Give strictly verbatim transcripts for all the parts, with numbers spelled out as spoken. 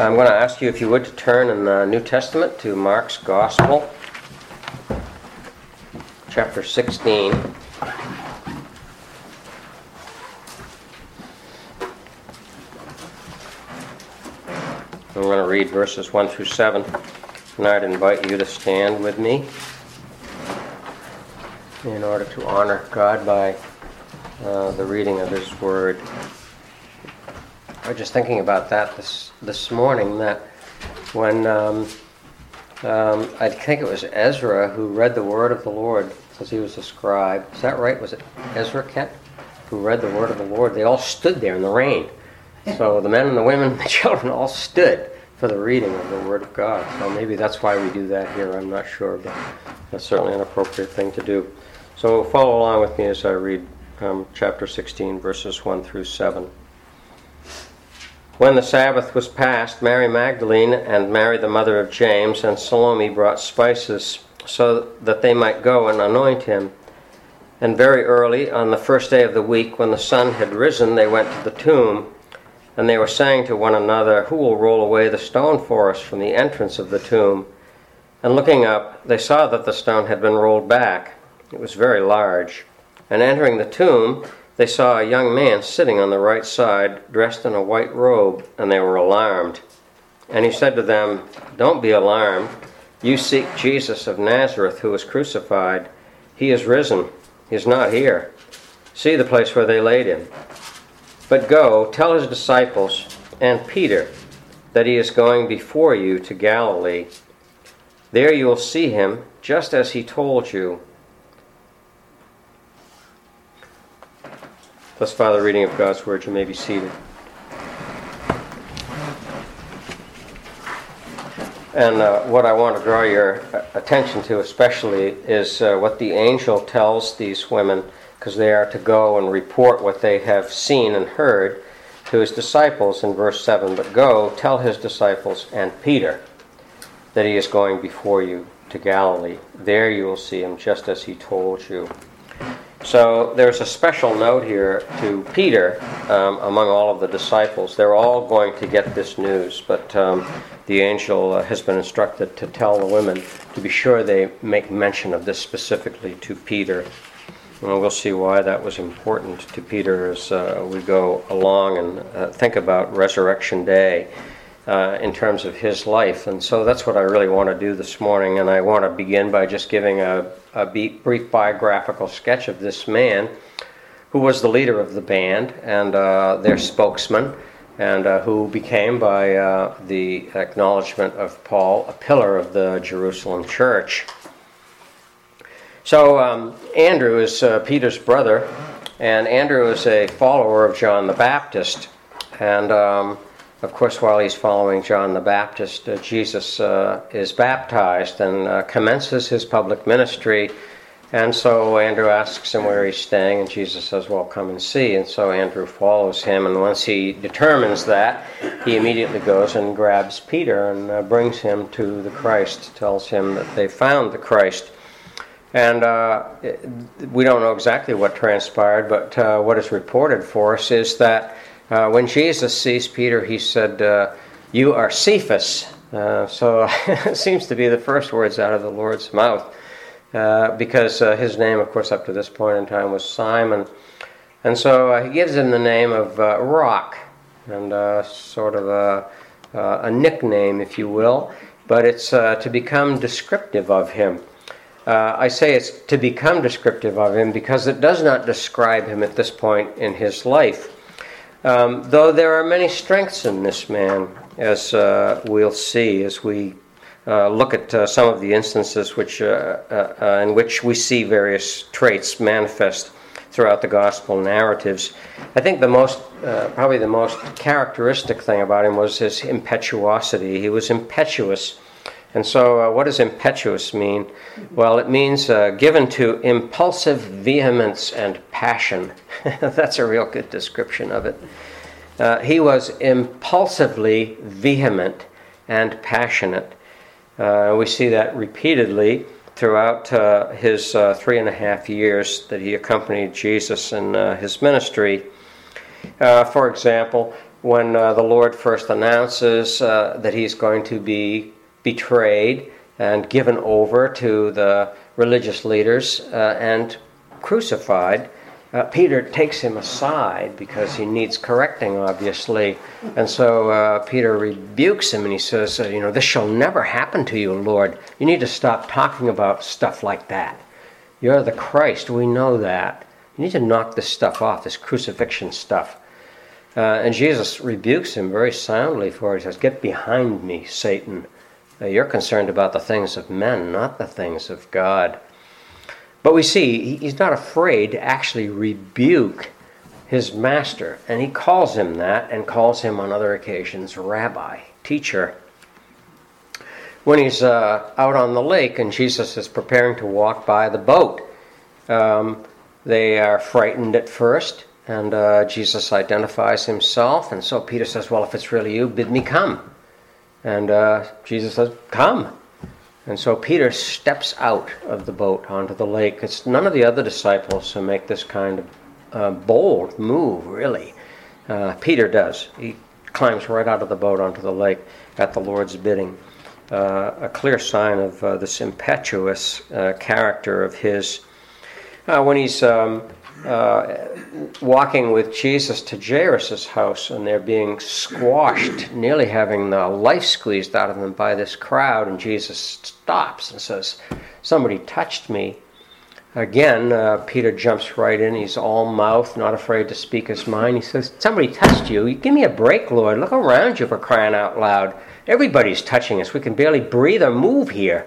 I'm going to ask you, if you would, to turn in the New Testament to Mark's Gospel, chapter sixteen. I'm going to read verses one through seven, and I'd invite you to stand with me in order to honor God by uh, the reading of His Word. I was just thinking about that this this morning, that when um, um, I think it was Ezra who read the Word of the Lord, because he was a scribe. Is that right? Was it Ezra, Kent, who read the Word of the Lord? They all stood there in the rain. So the men and the women and the children all stood for the reading of the Word of God. So maybe that's why we do that here. I'm not sure, but that's certainly an appropriate thing to do. So follow along with me as I read um, chapter sixteen, verses one through seven. When the Sabbath was past, Mary Magdalene and Mary the mother of James and Salome brought spices so that they might go and anoint him. And very early, on the first day of the week, when the sun had risen, they went to the tomb. And they were saying to one another, "Who will roll away the stone for us from the entrance of the tomb?" And looking up, they saw that the stone had been rolled back. It was very large. And entering the tomb, they saw a young man sitting on the right side, dressed in a white robe, and they were alarmed. And he said to them, "Don't be alarmed. You seek Jesus of Nazareth, who was crucified. He is risen. He is not here. See the place where they laid him. But go, tell his disciples and Peter that he is going before you to Galilee. There you will see him, just as he told you." Thus far, the reading of God's Word. You may be seated. And uh, what I want to draw your attention to especially is uh, what the angel tells these women, because they are to go and report what they have seen and heard to his disciples in verse seven. But go, tell his disciples and Peter that he is going before you to Galilee. There you will see him, just as he told you. So there's a special note here to Peter um, among all of the disciples. They're all going to get this news, but um, the angel uh, has been instructed to tell the women to be sure they make mention of this specifically to Peter. And we'll see why that was important to Peter as uh, we go along and uh, think about Resurrection Day uh, in terms of his life. And so that's what I really want to do this morning. And I want to begin by just giving a, a brief biographical sketch of this man who was the leader of the band and uh, their spokesman, and uh, who became, by uh, the acknowledgement of Paul, a pillar of the Jerusalem church. So um, Andrew is uh, Peter's brother, and Andrew is a follower of John the Baptist. And um, of course, while he's following John the Baptist, uh, Jesus uh, is baptized and uh, commences his public ministry. And so Andrew asks him where he's staying, and Jesus says, "Well, come and see." And so Andrew follows him, and once he determines that, he immediately goes and grabs Peter and uh, brings him to the Christ, tells him that they found the Christ. And uh, we don't know exactly what transpired, but uh, what is reported for us is that uh, when Jesus sees Peter, he said, uh, "You are Cephas." Uh, so it seems to be the first words out of the Lord's mouth. Uh, because uh, his name, of course, up to this point in time was Simon. And so uh, he gives him the name of uh, Rock, and uh, sort of a, uh, a nickname, if you will, but it's uh, to become descriptive of him. Uh, I say it's to become descriptive of him because it does not describe him at this point in his life. Um, though there are many strengths in this man, as uh, we'll see as we Uh, look at uh, some of the instances which, uh, uh, uh, in which we see various traits manifest throughout the gospel narratives. I think the most, uh, probably the most characteristic thing about him was his impetuosity. He was impetuous. And so uh, what does impetuous mean? Well, it means uh, given to impulsive vehemence and passion. That's a real good description of it. Uh, he was impulsively vehement and passionate. Uh, we see that repeatedly throughout uh, his uh, three and a half years that he accompanied Jesus in uh, his ministry. Uh, for example, when uh, the Lord first announces uh, that he's going to be betrayed and given over to the religious leaders uh, and crucified, uh, Peter takes him aside because he needs correcting, obviously. And so uh, Peter rebukes him and he says, uh, you know, this shall never happen to you, Lord. You need to stop talking about stuff like that. You're the Christ. We know that. You need to knock this stuff off, this crucifixion stuff. Uh, and Jesus rebukes him very soundly for it. He says, get behind me, Satan. Uh, you're concerned about the things of men, not the things of God. But we see he's not afraid to actually rebuke his master. And he calls him that and calls him on other occasions rabbi, teacher. When he's uh, out on the lake and Jesus is preparing to walk by the boat, um, they are frightened at first. And uh, Jesus identifies himself, and so Peter says, well, if it's really you, bid me come. And uh, Jesus says, come. And so Peter steps out of the boat onto the lake. It's none of the other disciples who make this kind of uh, bold move, really. Uh, Peter does. He climbs right out of the boat onto the lake at the Lord's bidding. Uh, a clear sign of uh, this impetuous uh, character of his. Uh, when he's... Um, Uh, walking with Jesus to Jairus' house, and they're being squashed, nearly having the life squeezed out of them by this crowd, and Jesus stops and says, somebody touched me. Again, uh, Peter jumps right in. He's all mouth, not afraid to speak his mind. He says, somebody touched you. Give me a break, Lord. Look around you, for crying out loud. Everybody's touching us. We can barely breathe or move here.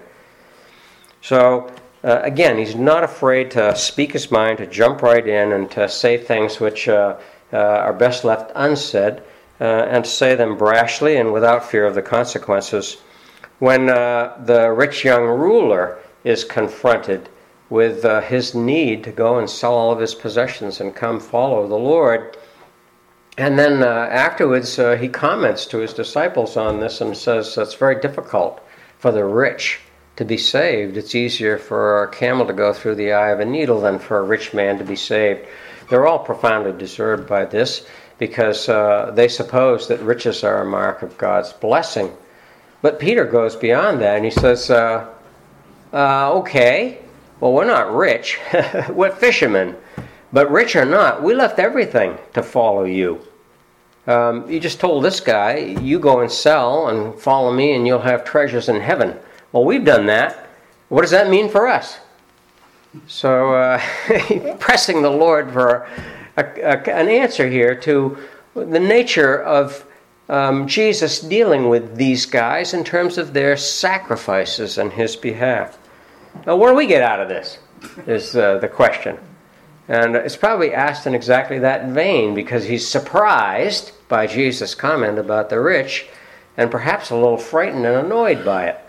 So, Uh, again, he's not afraid to speak his mind, to jump right in, and to say things which uh, uh, are best left unsaid, uh, and to say them brashly and without fear of the consequences. When uh, the rich young ruler is confronted with uh, his need to go and sell all of his possessions and come follow the Lord, and then uh, afterwards uh, he comments to his disciples on this and says it's very difficult for the rich to be saved. It's easier for a camel to go through the eye of a needle than for a rich man to be saved. They're all profoundly disturbed by this because uh, they suppose that riches are a mark of God's blessing. But Peter goes beyond that and he says, uh, uh, okay, well, we're not rich. We're fishermen. But rich or not, we left everything to follow you. Um, you just told this guy, you go and sell and follow me and you'll have treasures in heaven. Well, we've done that. What does that mean for us? So, uh, pressing the Lord for a, a, an answer here to the nature of um, Jesus dealing with these guys in terms of their sacrifices on his behalf. Now, what do we get out of this, is uh, the question. And it's probably asked in exactly that vein because he's surprised by Jesus' comment about the rich and perhaps a little frightened and annoyed by it.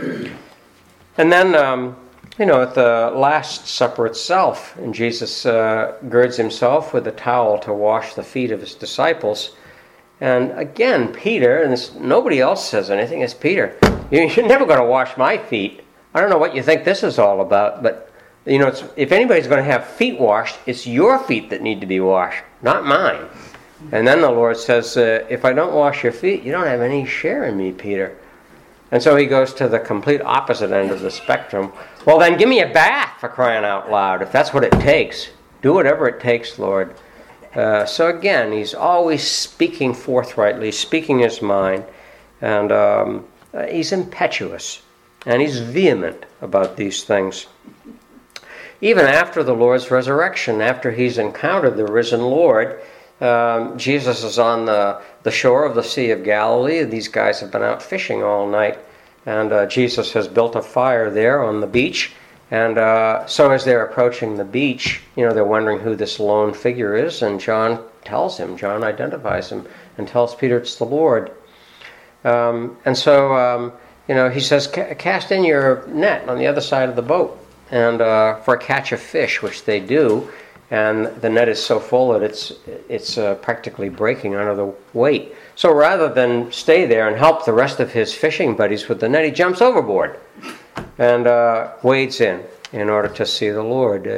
And then, um, you know, at the Last Supper itself, and Jesus uh, girds himself with a towel to wash the feet of his disciples. And again, Peter, and this, nobody else says anything, it's Peter. You're never going to wash my feet. I don't know what you think this is all about, but, you know, it's, if anybody's going to have feet washed, it's your feet that need to be washed, not mine. And then the Lord says, uh, if I don't wash your feet, you don't have any share in me, Peter. And so he goes to the complete opposite end of the spectrum. Well, then give me a bath, for crying out loud, if that's what it takes. Do whatever it takes, Lord. Uh, so again, he's always speaking forthrightly, speaking his mind. And um, he's impetuous. And he's vehement about these things. Even after the Lord's resurrection, after he's encountered the risen Lord, Um, Jesus is on the, the shore of the Sea of Galilee. These guys have been out fishing all night. And uh, Jesus has built a fire there on the beach. And uh, so as they're approaching the beach, you know, they're wondering who this lone figure is. And John tells him, John identifies him and tells Peter it's the Lord. Um, and so, um, you know, he says, cast in your net on the other side of the boat and uh, for a catch of fish, which they do. And the net is so full that it's it's uh, practically breaking under the weight. So rather than stay there and help the rest of his fishing buddies with the net, he jumps overboard and uh, wades in in order to see the Lord. Uh,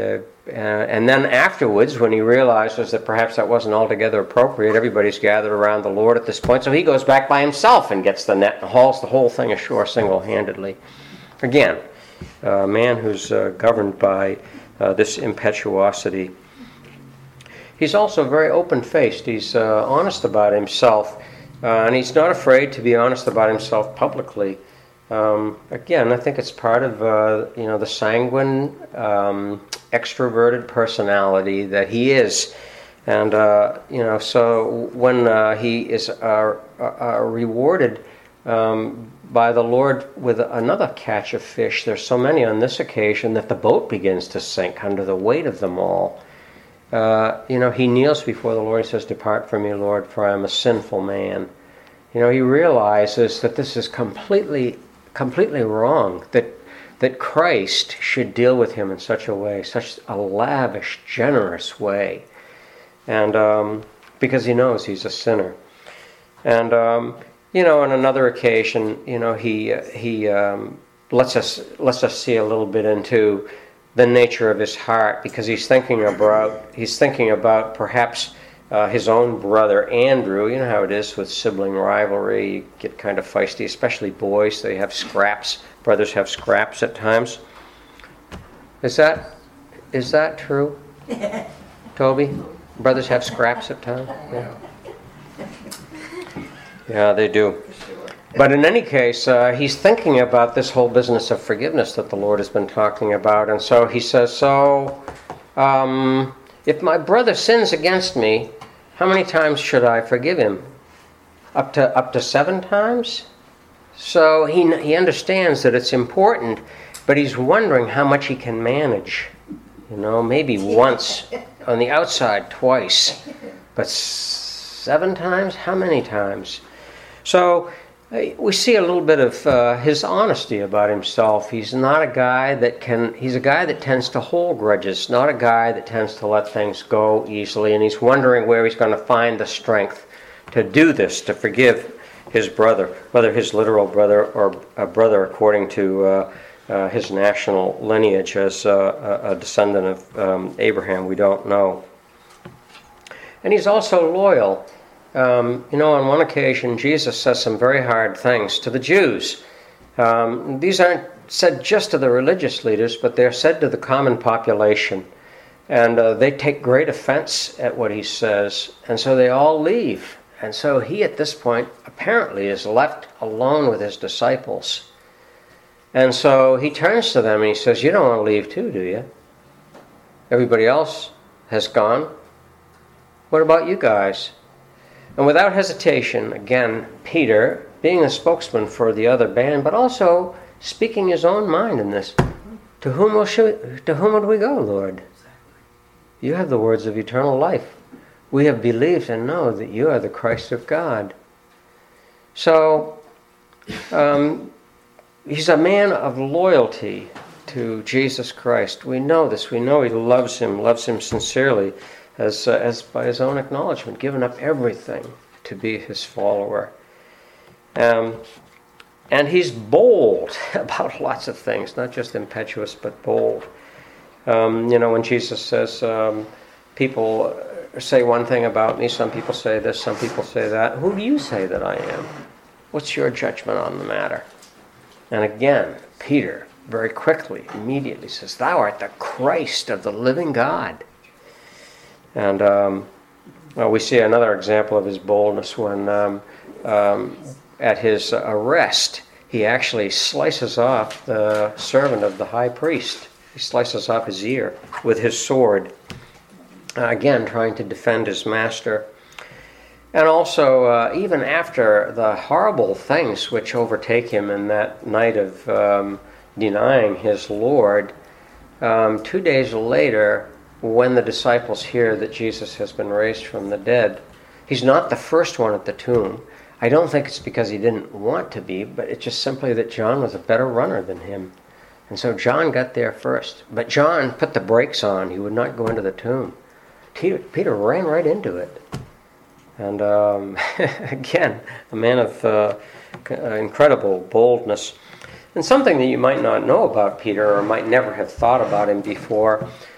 Uh, and then afterwards, when he realizes that perhaps that wasn't altogether appropriate, everybody's gathered around the Lord at this point, so he goes back by himself and gets the net and hauls the whole thing ashore single-handedly. Again, a man who's uh, governed by uh, this impetuosity. He's also very open-faced. He's uh, honest about himself, uh, and he's not afraid to be honest about himself publicly. Um, again, I think it's part of uh, you know the sanguine, um, extroverted personality that he is, and uh, you know so when uh, he is uh, uh, rewarded um, by the Lord with another catch of fish, there's so many on this occasion that the boat begins to sink under the weight of them all. Uh, you know, he kneels before the Lord and says, "Depart from me, Lord, for I am a sinful man." You know, he realizes that this is completely, completely wrong, that that Christ should deal with him in such a way, such a lavish, generous way, and um, because he knows he's a sinner. And um, you know, on another occasion, you know, he uh, he um, lets us lets us see a little bit into the nature of his heart, because he's thinking about he's thinking about perhaps uh, his own brother Andrew. You know how it is with sibling rivalry; you get kind of feisty, especially boys. They have scraps. Brothers have scraps at times. Is that is that true, Toby? Brothers have scraps at times. Yeah, yeah, they do. But in any case, uh, he's thinking about this whole business of forgiveness that the Lord has been talking about. And so he says, so um, if my brother sins against me, how many times should I forgive him? Up to up to seven times? So he he understands that it's important, but he's wondering how much he can manage. You know, maybe once, on the outside twice. But seven times? How many times? So we see a little bit of uh, his honesty about himself. He's not a guy that can, he's a guy that tends to hold grudges, not a guy that tends to let things go easily, and he's wondering where he's going to find the strength to do this, to forgive his brother, whether his literal brother or a brother according to uh, uh, his national lineage as uh, a descendant of um, Abraham, we don't know. And he's also loyal. Um, you know, on one occasion, Jesus says some very hard things to the Jews. Um, these aren't said just to the religious leaders, but they're said to the common population. And uh, they take great offense at what he says, and so they all leave. And so he, at this point, apparently is left alone with his disciples. And so he turns to them and he says, you don't want to leave too, do you? Everybody else has gone. What about you guys? And without hesitation, again, Peter, being a spokesman for the other band, but also speaking his own mind in this, to whom will she, to whom would we go, Lord? You have the words of eternal life. We have believed and know that you are the Christ of God. So, um, he's a man of loyalty to Jesus Christ. We know this. We know he loves him, loves him sincerely. As, uh, as by his own acknowledgement, given up everything to be his follower. Um, and he's bold about lots of things, not just impetuous, but bold. Um, you know, when Jesus says, um, people say one thing about me, some people say this, some people say that. Who do you say that I am? What's your judgment on the matter? And again, Peter, very quickly, immediately says, thou art the Christ of the living God. And um, well, we see another example of his boldness when um, um, at his arrest, he actually slices off the servant of the high priest. He slices off his ear with his sword, uh, again trying to defend his master. And also, uh, even after the horrible things which overtake him in that night of um, denying his Lord, um, two days later, when the disciples hear that Jesus has been raised from the dead, he's not the first one at the tomb. I don't think it's because he didn't want to be, but it's just simply that John was a better runner than him. And so John got there first. But John put the brakes on. He would not go into the tomb. Peter, Peter ran right into it. And um, again, a man of uh, incredible boldness. And something that you might not know about Peter or might never have thought about him before,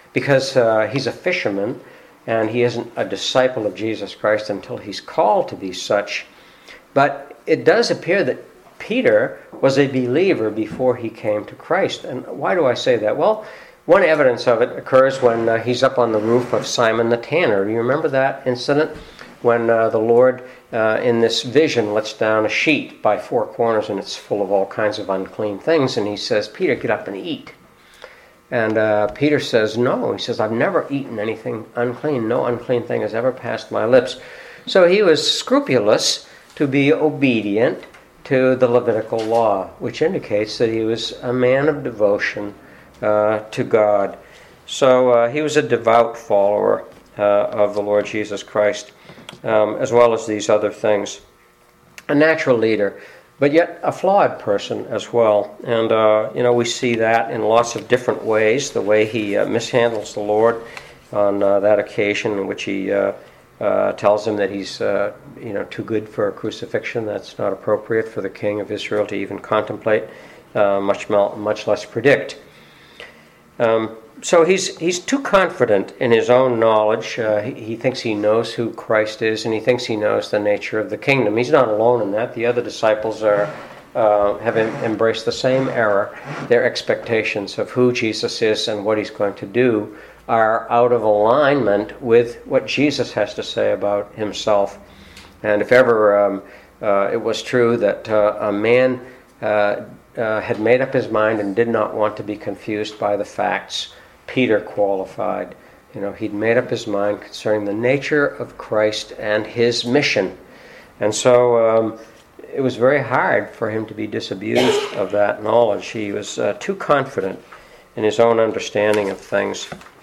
because uh, he's a fisherman and he isn't a disciple of Jesus Christ until he's called to be such. But it does appear that Peter was a believer before he came to Christ. And why do I say that? Well, one evidence of it occurs when uh, he's up on the roof of Simon the tanner. Do you remember that incident? When uh, the Lord, uh, in this vision, lets down a sheet by four corners and it's full of all kinds of unclean things. And he says, Peter, get up and eat. And uh, Peter says, no. He says, I've never eaten anything unclean. No unclean thing has ever passed my lips. So he was scrupulous to be obedient to the Levitical law, which indicates that he was a man of devotion uh, to God. So uh, he was a devout follower uh, of the Lord Jesus Christ, um, as well as these other things. A natural leader, but yet a flawed person as well. And, uh, you know, we see that in lots of different ways, the way he uh, mishandles the Lord on uh, that occasion in which he uh, uh, tells him that he's, uh, you know, too good for a crucifixion. That's not appropriate for the king of Israel to even contemplate, uh, much much less predict. Um, so he's he's too confident in his own knowledge. Uh, he, he thinks he knows who Christ is, and he thinks he knows the nature of the kingdom. He's not alone in that. The other disciples are uh, have em- embraced the same error. Their expectations of who Jesus is and what he's going to do are out of alignment with what Jesus has to say about himself. And if ever um, uh, it was true that uh, a man uh, uh, had made up his mind and did not want to be confused by the facts, Peter qualified. You know, he'd made up his mind concerning the nature of Christ and his mission. And so um, it was very hard for him to be disabused of that knowledge. He was uh, too confident in his own understanding of things,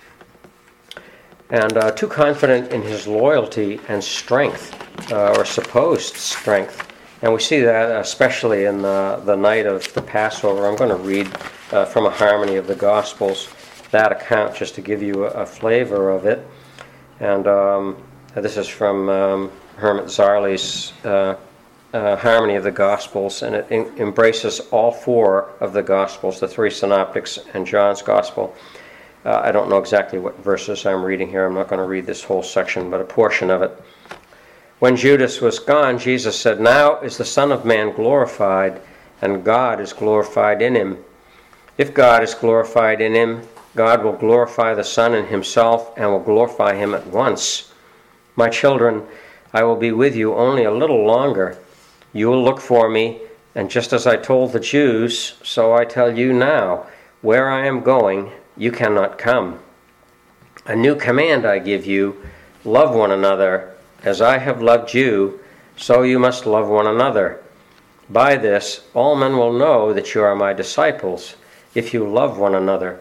and uh, too confident in his loyalty and strength, uh, or supposed strength. And we see that especially in the, the night of the Passover. I'm going to read uh, from a Harmony of the Gospels, that account, just to give you a, a flavor of it. And um, this is from um, Hermit Zarley's uh, uh, Harmony of the Gospels, and it in- embraces all four of the Gospels, the three synoptics and John's Gospel. Uh, I don't know exactly what verses I'm reading here. I'm not going to read this whole section, but a portion of it. When Judas was gone, Jesus said, "Now is the Son of Man glorified, and God is glorified in him. If God is glorified in him, God will glorify the Son in himself and will glorify him at once. My children, I will be with you only a little longer. You will look for me, and just as I told the Jews, so I tell you now, where I am going, you cannot come. A new command I give you, love one another. As I have loved you, so you must love one another. By this, all men will know that you are my disciples, if you love one another."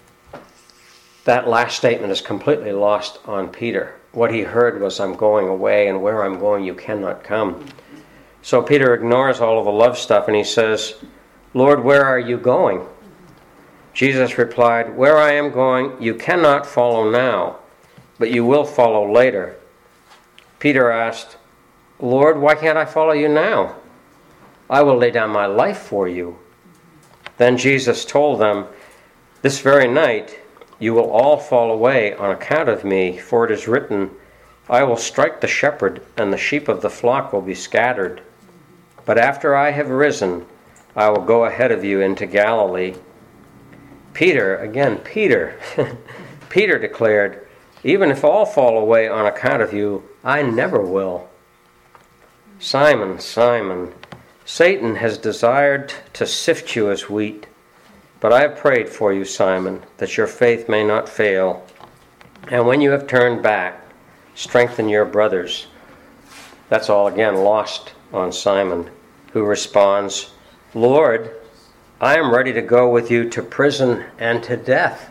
That last statement is completely lost on Peter. What he heard was, I'm going away, and where I'm going, you cannot come. So Peter ignores all of the love stuff, and he says, "Lord, where are you going?" Jesus replied, "Where I am going, you cannot follow now, but you will follow later." Peter asked, "Lord, why can't I follow you now? I will lay down my life for you." Then Jesus told them, "This very night you will all fall away on account of me, for it is written, I will strike the shepherd, and the sheep of the flock will be scattered. But after I have risen, I will go ahead of you into Galilee." Peter, again, Peter, Peter declared, "Even if all fall away on account of you, I never will." "Simon, Simon, Satan has desired to sift you as wheat, but I have prayed for you, Simon, that your faith may not fail. And when you have turned back, strengthen your brothers." That's all again lost on Simon, who responds, "Lord, I am ready to go with you to prison and to death."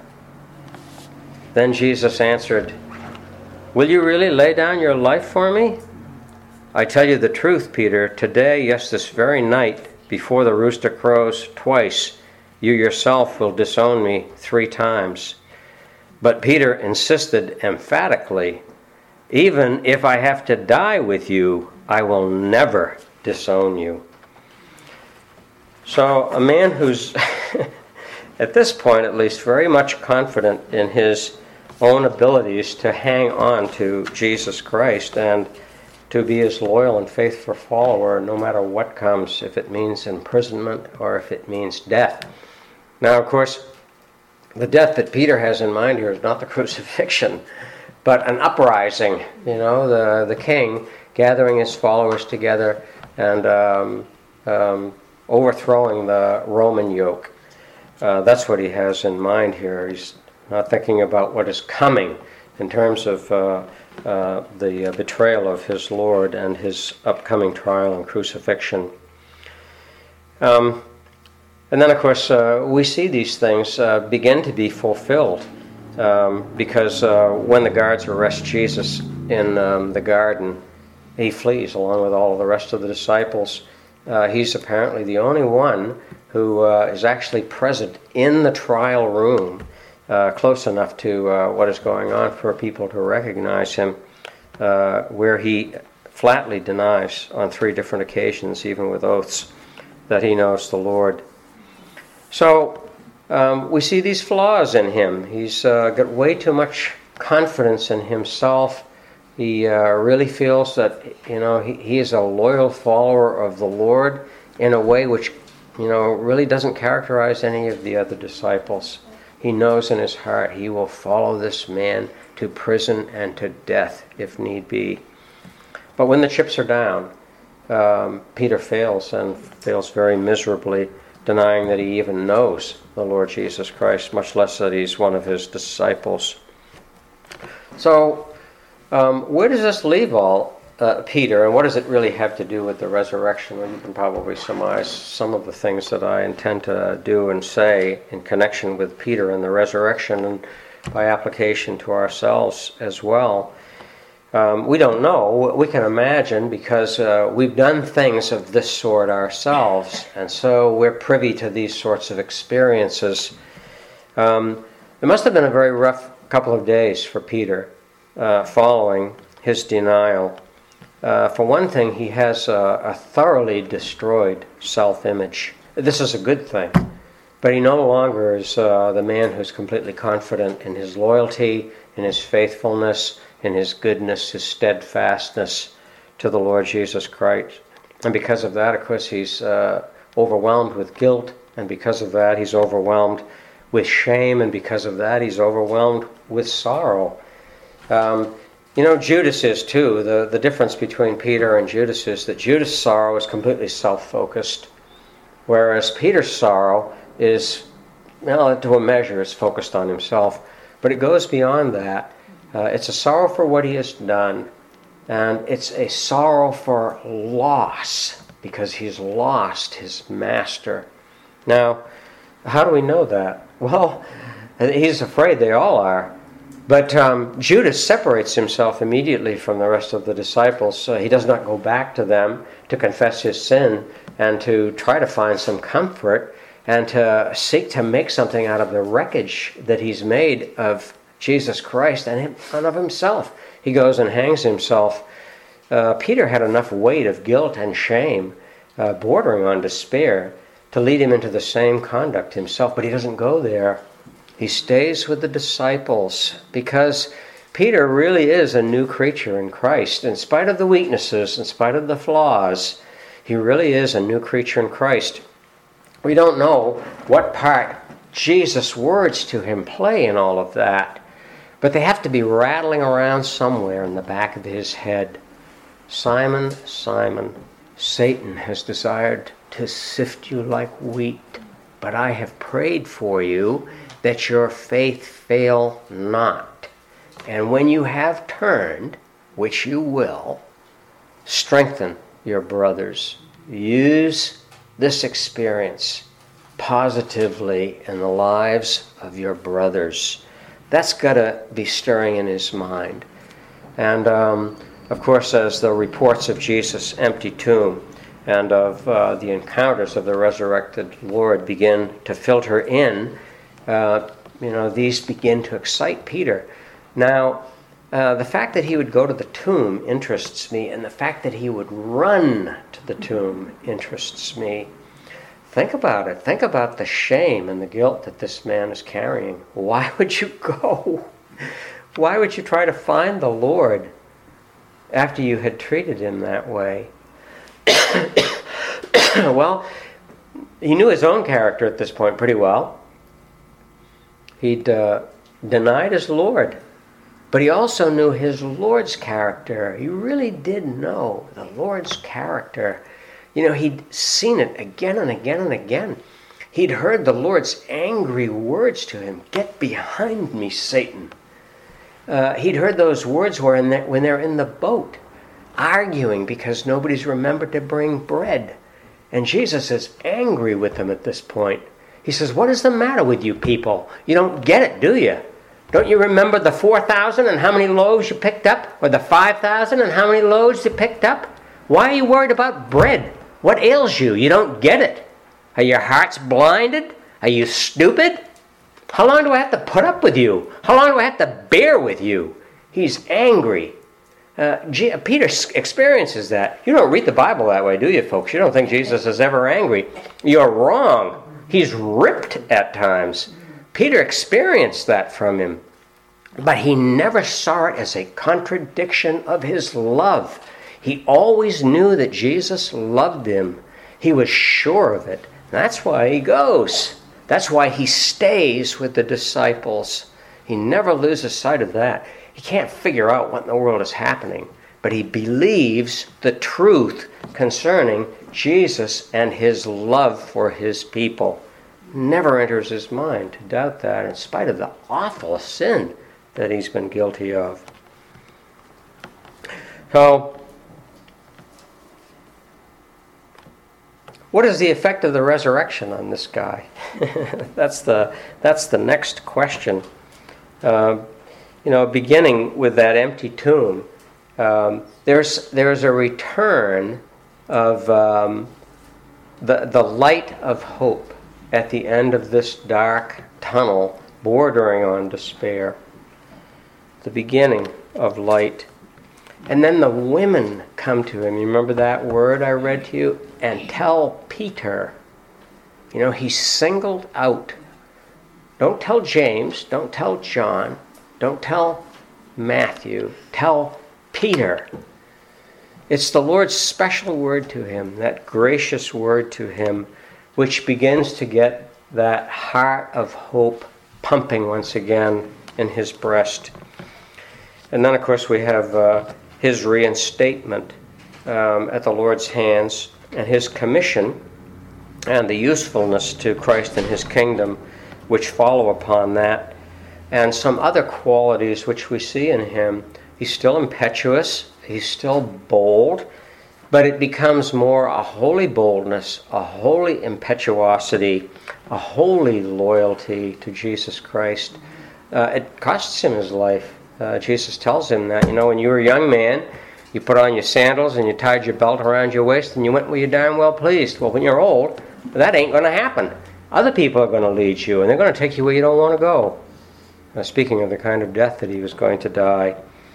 Then Jesus answered, "Will you really lay down your life for me? I tell you the truth, Peter, today, yes, this very night, before the rooster crows twice, you yourself will disown me three times." But Peter insisted emphatically, "Even if I have to die with you, I will never disown you." So a man who's at this point at least, very much confident in his own abilities to hang on to Jesus Christ and to be his loyal and faithful follower no matter what comes, if it means imprisonment or if it means death. Now, of course, the death that Peter has in mind here is not the crucifixion, but an uprising, you know, the, the king gathering his followers together and um, um, overthrowing the Roman yoke. Uh, that's what he has in mind here. He's not thinking about what is coming in terms of uh, uh, the uh, betrayal of his Lord and his upcoming trial and crucifixion. Um, and then, of course, uh, we see these things uh, begin to be fulfilled um, because uh, when the guards arrest Jesus in um, the garden, he flees along with all of the rest of the disciples. Uh, he's apparently the only one who uh, is actually present in the trial room, uh, close enough to uh, what is going on for people to recognize him, uh, where he flatly denies on three different occasions, even with oaths, that he knows the Lord. So um, we see these flaws in him. He's uh, got way too much confidence in himself. He uh, really feels that, you know, he, he is a loyal follower of the Lord in a way which, you know, really doesn't characterize any of the other disciples. He knows in his heart he will follow this man to prison and to death if need be. But when the chips are down, um, Peter fails and fails very miserably, denying that he even knows the Lord Jesus Christ, much less that he's one of his disciples. So, Um, where does this leave all uh, Peter, and what does it really have to do with the resurrection? Well, you can probably surmise some of the things that I intend to do and say in connection with Peter and the resurrection, and by application to ourselves as well. Um, we don't know. We can imagine because uh, we've done things of this sort ourselves, and so we're privy to these sorts of experiences. Um, it must have been a very rough couple of days for Peter. Uh, following his denial. Uh, for one thing, he has a, a thoroughly destroyed self-image. This is a good thing, but he no longer is uh, the man who's completely confident in his loyalty, in his faithfulness, in his goodness, his steadfastness to the Lord Jesus Christ. And because of that, of course, he's uh, overwhelmed with guilt, and because of that, he's overwhelmed with shame, and because of that, he's overwhelmed with sorrow. Um, you know, Judas is too. The, the difference between Peter and Judas is that Judas' sorrow is completely self-focused, whereas Peter's sorrow is, well, to a measure, it's focused on himself. But it goes beyond that. Uh, it's a sorrow for what he has done, and it's a sorrow for loss, because he's lost his master. Now, how do we know that? Well, he's afraid they all are. But um, Judas separates himself immediately from the rest of the disciples. Uh, he does not go back to them to confess his sin and to try to find some comfort and to seek to make something out of the wreckage that he's made of Jesus Christ and, him, and of himself. He goes and hangs himself. Uh, Peter had enough weight of guilt and shame, uh, bordering on despair, to lead him into the same conduct himself, but he doesn't go there. He stays with the disciples because Peter really is a new creature in Christ. In spite of the weaknesses, in spite of the flaws, he really is a new creature in Christ. We don't know what part Jesus' words to him play in all of that, but they have to be rattling around somewhere in the back of his head. Simon, Simon, Satan has desired to sift you like wheat, but I have prayed for you that your faith fail not. And when you have turned, which you will, strengthen your brothers. Use this experience positively in the lives of your brothers. That's got to be stirring in his mind. And, um, of course, as the reports of Jesus' empty tomb and of uh, the encounters of the resurrected Lord begin to filter in, Uh, you know, these begin to excite Peter. Now, uh, the fact that he would go to the tomb interests me, and the fact that he would run to the tomb interests me. Think about it. Think about the shame and the guilt that this man is carrying. Why would you go? Why would you try to find the Lord after you had treated him that way? Well, he knew his own character at this point pretty well. He'd uh, denied his Lord, but he also knew his Lord's character. He really did know the Lord's character. You know, he'd seen it again and again and again. He'd heard the Lord's angry words to him, "Get behind me, Satan." Uh, he'd heard those words when they're, when they're in the boat, arguing because nobody's remembered to bring bread. And Jesus is angry with them at this point. He says, "What is the matter with you people? You don't get it, do you? Don't you remember the four thousand and how many loaves you picked up? Or the five thousand and how many loaves you picked up? Why are you worried about bread? What ails you? You don't get it. Are your hearts blinded? Are you stupid? How long do I have to put up with you? How long do I have to bear with you?" He's angry. Uh, G- Peter experiences that. You don't read the Bible that way, do you, folks? You don't think Jesus is ever angry. You're wrong. He's ripped at times. Peter experienced that from him. But he never saw it as a contradiction of his love. He always knew that Jesus loved him. He was sure of it. That's why he goes. That's why he stays with the disciples. He never loses sight of that. He can't figure out what in the world is happening, but he believes the truth concerning Jesus and his love for his people. Never enters his mind to doubt that, in spite of the awful sin that he's been guilty of. So, what is the effect of the resurrection on this guy? that's the that's the next question. Uh, you know, beginning with that empty tomb, um, there's there's a return of um, the the light of hope at the end of this dark tunnel bordering on despair. The beginning of light. And then the women come to him. You remember that word I read to you? And tell Peter. You know, he's singled out. Don't tell James. Don't tell John. Don't tell Matthew. Tell Peter. It's the Lord's special word to him, that gracious word to him, which begins to get that heart of hope pumping once again in his breast. And then, of course, we have uh, his reinstatement um, at the Lord's hands, and his commission and the usefulness to Christ and his kingdom which follow upon that, and some other qualities which we see in him. He's still impetuous, he's still bold, but it becomes more a holy boldness, a holy impetuosity, a holy loyalty to Jesus Christ. Uh, it costs him his life. Uh, Jesus tells him that, you know, when you were a young man, you put on your sandals and you tied your belt around your waist and you went where you're darn well pleased. Well, when you're old, that ain't going to happen. Other people are going to lead you, and they're going to take you where you don't want to go. Now, speaking of the kind of death that he was going to die.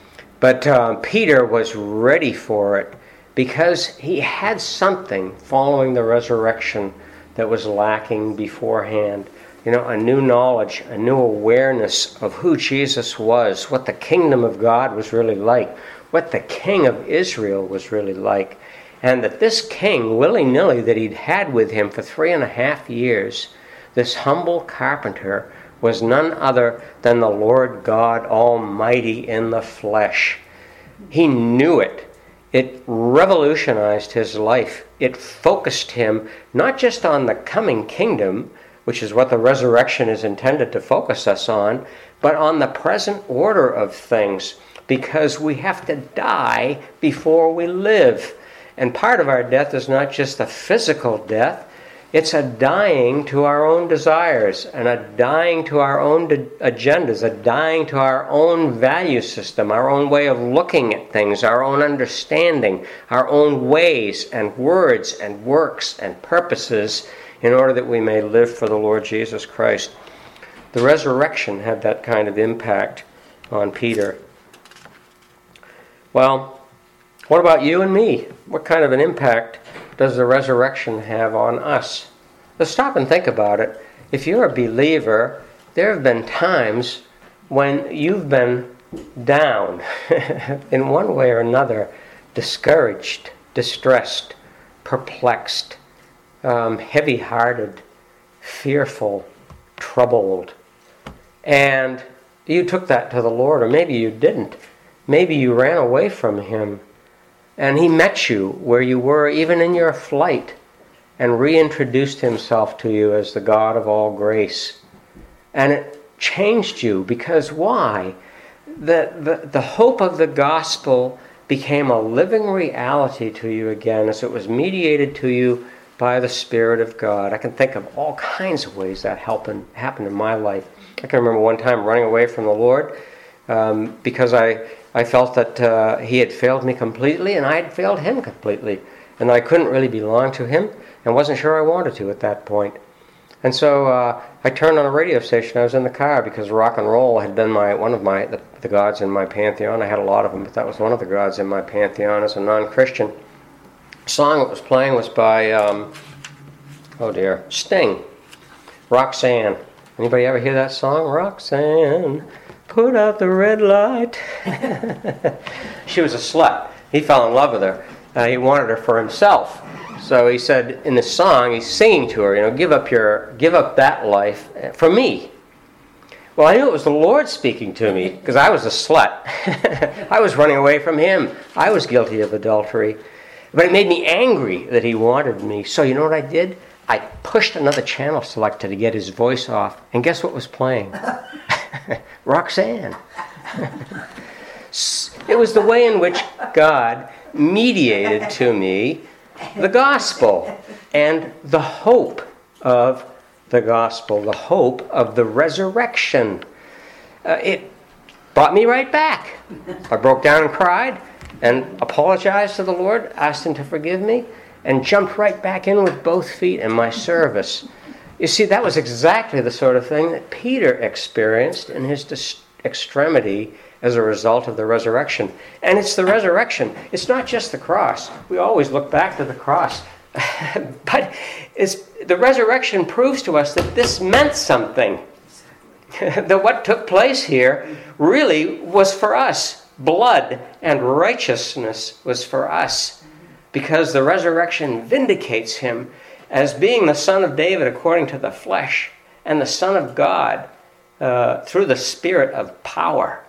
But um, Peter was ready for it because he had something following the resurrection that was lacking beforehand. You know, a new knowledge, a new awareness of who Jesus was, what the kingdom of God was really like, what the king of Israel was really like, and that this king, willy-nilly, that he'd had with him for three and a half years, this humble carpenter, was none other than the Lord God Almighty in the flesh. He knew it. It revolutionized his life. It focused him not just on the coming kingdom, which is what the resurrection is intended to focus us on, but on the present order of things, because we have to die before we live. And part of our death is not just a physical death, it's a dying to our own desires, and a dying to our own de- agendas, a dying to our own value system, our own way of looking at things, our own understanding, our own ways and words and works and purposes, in order that we may live for the Lord Jesus Christ. The resurrection had that kind of impact on Peter. Well, what about you and me? What kind of an impact does the resurrection have on us? So stop and think about it. If you're a believer, there have been times when you've been down in one way or another, discouraged, distressed, perplexed, um, heavy-hearted, fearful, troubled. And you took that to the Lord, or maybe you didn't. Maybe you ran away from Him, and He met you where you were, even in your flight, and reintroduced Himself to you as the God of all grace. And it changed you, because why? The, the, the hope of the gospel became a living reality to you again as it was mediated to you by the Spirit of God. I can think of all kinds of ways that happened, happened in my life. I can remember one time running away from the Lord um, because I, I felt that uh, He had failed me completely and I had failed Him completely. And I couldn't really belong to Him and wasn't sure I wanted to at that point. And so uh, I turned on a radio station. I was in the car because rock and roll had been my one of my the, the gods in my pantheon. I had a lot of them, but that was one of the gods in my pantheon as a non-Christian. The song that was playing was by, um, oh dear, Sting, Roxanne. Anybody ever hear that song? Roxanne, put out the red light. She was a slut. He fell in love with her. Uh, he wanted her for himself. So he said in the song, he's singing to her, you know, give up your, give up that life for me. Well, I knew it was the Lord speaking to me because I was a slut. I was running away from Him. I was guilty of adultery. But it made me angry that He wanted me. So you know what I did? I pushed another channel selector to get His voice off. And guess what was playing? Roxanne. It was the way in which God mediated to me the gospel and the hope of the gospel, the hope of the resurrection. Uh, it brought me right back. I broke down and cried and apologized to the Lord, asked Him to forgive me, and jumped right back in with both feet in my service. You see, that was exactly the sort of thing that Peter experienced in his dis- extremity as a result of the resurrection. And it's the resurrection. It's not just the cross. We always look back to the cross. But it's, the resurrection proves to us that this meant something. That what took place here really was for us. Blood and righteousness was for us. Because the resurrection vindicates Him as being the Son of David according to the flesh and the Son of God uh, through the Spirit of power.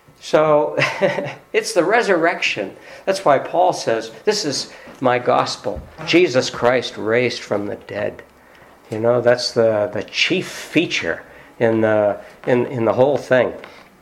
So it's the resurrection. That's why Paul says, this is my gospel. Jesus Christ raised from the dead. You know, that's the, the chief feature in the, in, in the whole thing.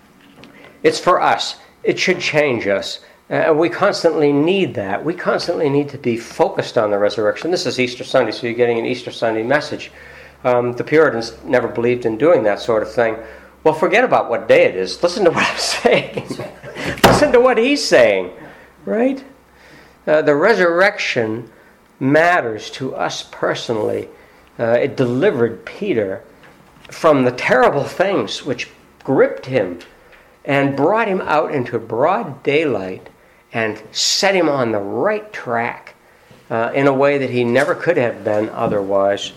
It's for us. It should change us. Uh, we constantly need that. We constantly need to be focused on the resurrection. This is Easter Sunday, so you're getting an Easter Sunday message. Um, the Puritans never believed in doing that sort of thing. Well, forget about what day it is. Listen to what I'm saying. Listen to what he's saying, right? Uh, the resurrection matters to us personally. Uh, it delivered Peter from the terrible things which gripped him and brought him out into broad daylight and set him on the right track uh, in a way that he never could have been otherwise.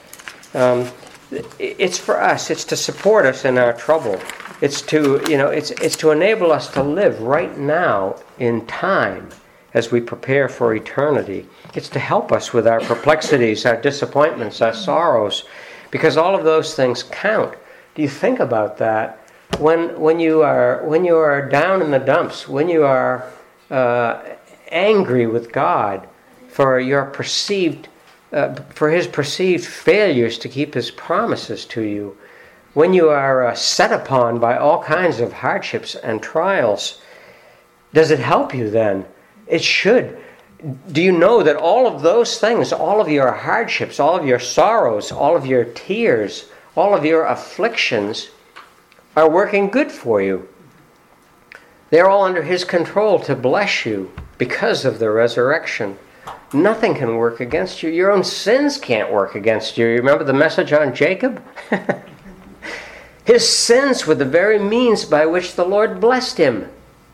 Um, it's for us. It's to support us in our trouble. It's to, you know, it's it's to enable us to live right now in time as we prepare for eternity. It's to help us with our perplexities, our disappointments, our sorrows, because all of those things count. Do you think about that? When when you are when you are down in the dumps, when you are uh, angry with God for your perceived, uh, for His perceived failures to keep His promises to you, when you are uh, set upon by all kinds of hardships and trials, does it help you then? It should. Do you know that all of those things, all of your hardships, all of your sorrows, all of your tears, all of your afflictions are working good for you? They're all under His control to bless you because of the resurrection. Nothing can work against you. Your own sins can't work against you. You remember the message on Jacob? His sins were the very means by which the Lord blessed him.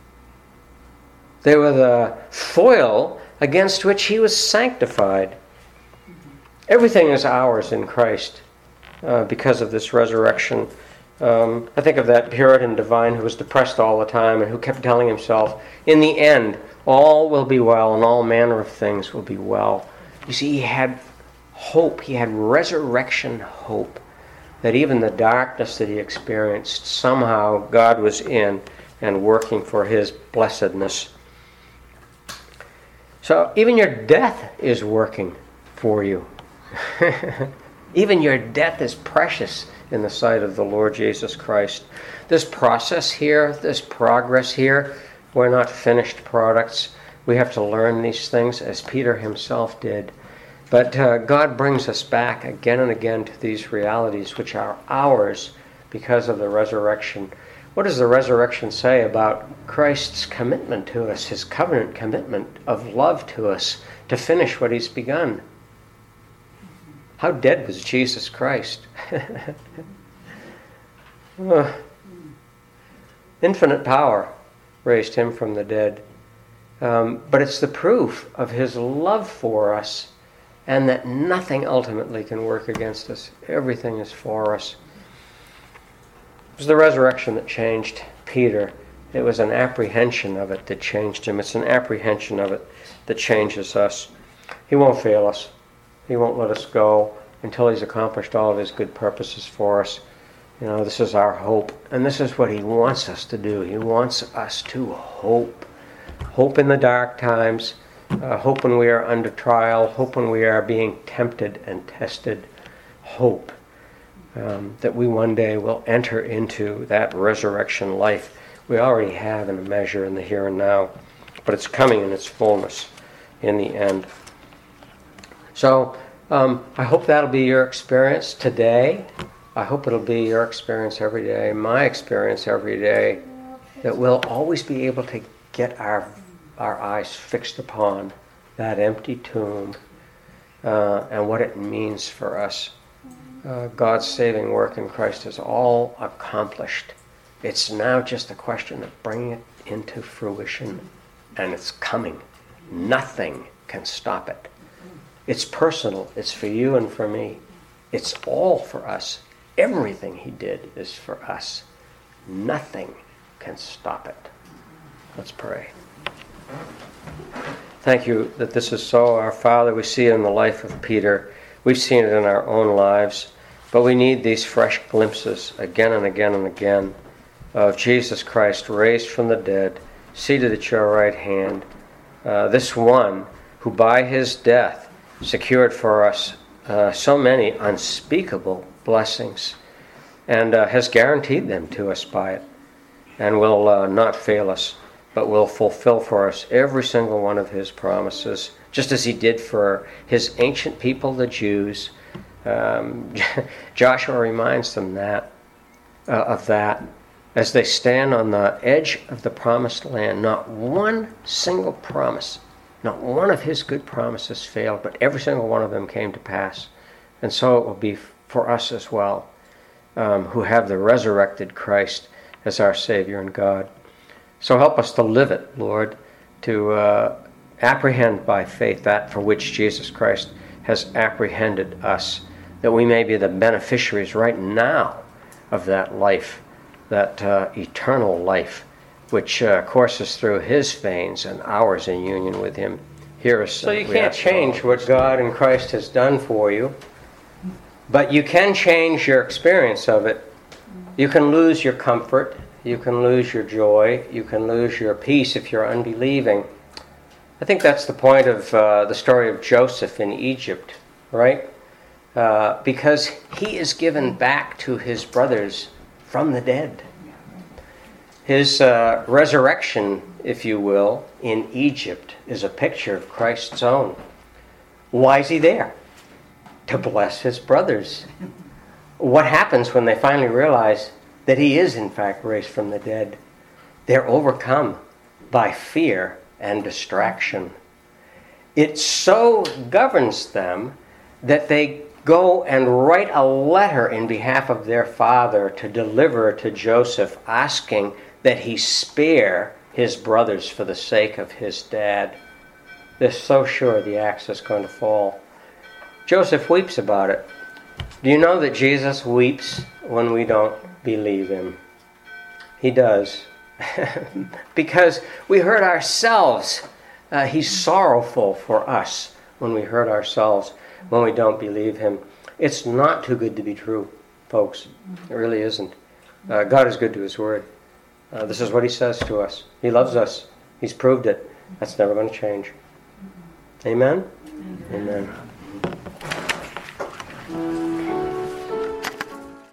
They were the foil against which he was sanctified. Everything is ours in Christ uh, because of this resurrection. Um, I think of that Puritan divine who was depressed all the time and who kept telling himself, in the end, all will be well and all manner of things will be well. You see, he had hope. He had resurrection hope that even the darkness that he experienced, somehow God was in and working for his blessedness. So even your death is working for you. Even your death is precious in the sight of the Lord Jesus Christ. This process here, this progress here, we're not finished products. We have to learn these things as Peter himself did. But uh, God brings us back again and again to these realities which are ours because of the resurrection. What does the resurrection say about Christ's commitment to us, his covenant commitment of love to us to finish what he's begun? How dead was Jesus Christ? uh, infinite power raised him from the dead. Um, but it's the proof of his love for us, and that nothing ultimately can work against us. Everything is for us. It was the resurrection that changed Peter. It was an apprehension of it that changed him. It's an apprehension of it that changes us. He won't fail us. He won't let us go until he's accomplished all of his good purposes for us. You know, this is our hope. And this is what he wants us to do. He wants us to hope. Hope in the dark times. Uh, hope when we are under trial. Hope when we are being tempted and tested. Hope um, that we one day will enter into that resurrection life we already have in a measure in the here and now. But it's coming in its fullness in the end. So um, I hope that'll be your experience today. I hope it'll be your experience every day, my experience every day, that we'll always be able to get our our eyes fixed upon that empty tomb uh, and what it means for us. Uh, God's saving work in Christ is all accomplished. It's now just a question of bringing it into fruition, and it's coming. Nothing can stop it. It's personal. It's for you and for me. It's all for us. Everything he did is for us. Nothing can stop it. Let's pray. Thank you that this is so. Our Father, we see it in the life of Peter. We've seen it in our own lives. But we need these fresh glimpses again and again and again of Jesus Christ raised from the dead, seated at your right hand. Uh, this one who by his death secured for us uh, so many unspeakable blessings and uh, has guaranteed them to us by it, and will uh, not fail us, but will fulfill for us every single one of his promises, just as he did for his ancient people, the Jews. Um, Joshua reminds them that uh, of that as they stand on the edge of the promised land. Not one single promise, not one of his good promises failed, but every single one of them came to pass. And so it will be for us as well, um, who have the resurrected Christ as our Savior and God. So help us to live it, Lord, to uh, apprehend by faith that for which Jesus Christ has apprehended us, that we may be the beneficiaries right now of that life, that uh, eternal life, which uh, courses through his veins and ours in union with him. Hear us. So you can't change what God in Christ has done for you, but you can change your experience of it. You can lose your comfort. You can lose your joy. You can lose your peace if you're unbelieving. I think that's the point of uh, the story of Joseph in Egypt, right? Uh, because he is given back to his brothers from the dead. His uh, resurrection, if you will, in Egypt is a picture of Christ's own. Why is he there? To bless his brothers. What happens when they finally realize that he is in fact raised from the dead? They're overcome by fear and distraction. It so governs them that they go and write a letter in behalf of their father to deliver to Joseph, asking that he spare his brothers for the sake of his dad. They're so sure the axe is going to fall. Joseph weeps about it. Do you know that Jesus weeps when we don't believe him? He does. Because we hurt ourselves. Uh, he's sorrowful for us when we hurt ourselves, when we don't believe him. It's not too good to be true, folks. It really isn't. Uh, God is good to his word. Uh, this is what he says to us. He loves us. He's proved it. That's never going to change. Amen? Amen. Amen.